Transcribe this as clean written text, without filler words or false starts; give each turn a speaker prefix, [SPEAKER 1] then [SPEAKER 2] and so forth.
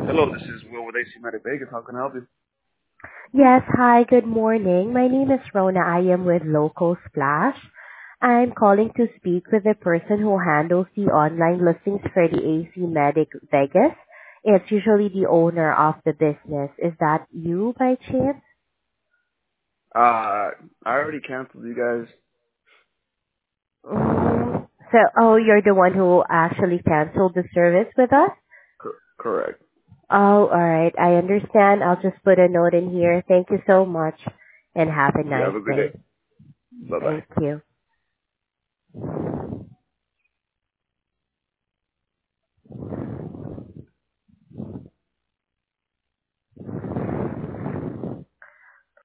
[SPEAKER 1] Hello, this is Will with AC Medic Vegas. How can I help you?
[SPEAKER 2] Yes, hi, good morning. My name is Rona. I am with Local Splash. I'm calling to speak with the person who handles the online listings for the AC Medic Vegas. It's usually the owner of the business. Is that you by chance?
[SPEAKER 1] I already canceled you guys.
[SPEAKER 2] So, you're the one who actually canceled the service with us?
[SPEAKER 1] Correct.
[SPEAKER 2] Oh, alright. I understand. I'll just put a note in here. Thank you so much and have a
[SPEAKER 1] You have
[SPEAKER 2] nice
[SPEAKER 1] a good day.
[SPEAKER 2] day.
[SPEAKER 1] Bye bye.
[SPEAKER 2] Thank you.